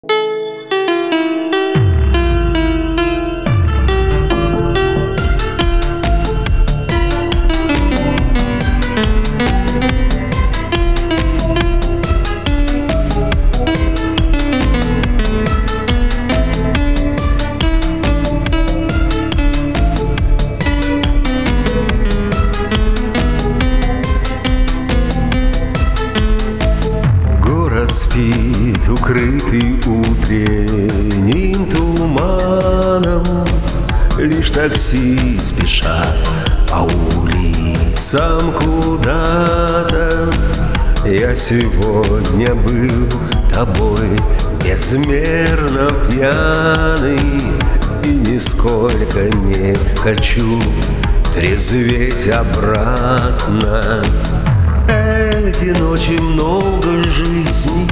Спит, укрытый утренним туманом. Лишь такси спешат по улицам куда-то. Я сегодня был тобой безмерно пьяный, и нисколько не хочу трезветь обратно. Эти ночи много жизни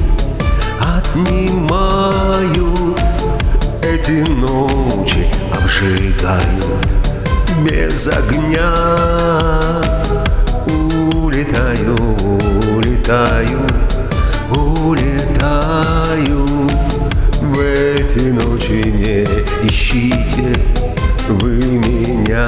отнимают, эти ночи обжигают без огня. Улетаю, улетаю, улетаю. В эти ночи не ищите вы меня.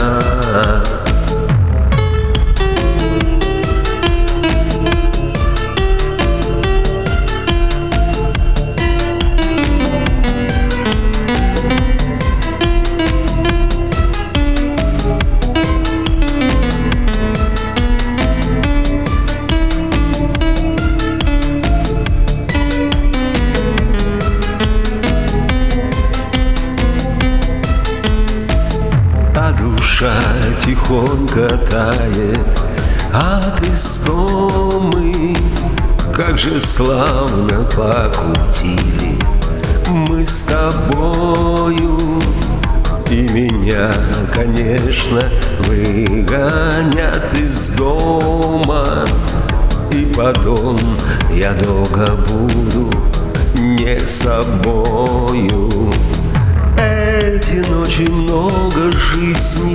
Душа тихонько тает от истомы. Как же славно покутили мы с тобою. И меня, конечно, выгонят из дома, и потом я долго буду не собою. Эти ночи много жизни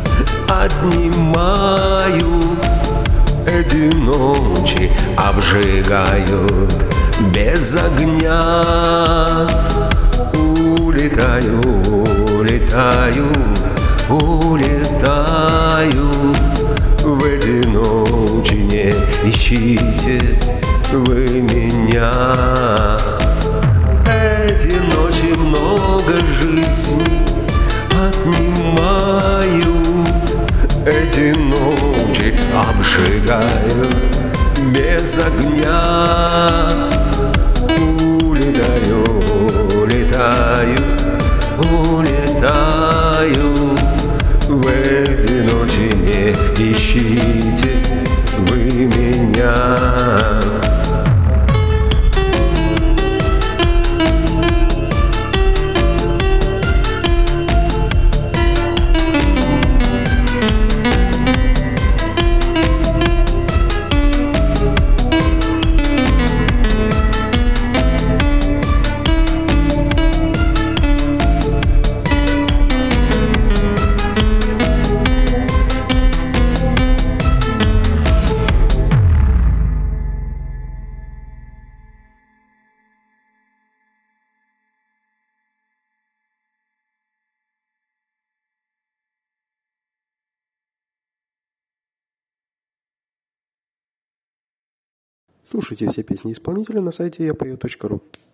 отнимают, эти ночи обжигают без огня. Улетаю, улетаю, улетаю. В эти ночи не ищите вы меня. Эти ночи много жизни отнимают, эти ночи обжигают без огня. Улетаю, улетаю, улетаю. В эти ночи не ищите вы меня. Слушайте все песни исполнителя на сайте yapeo.ru.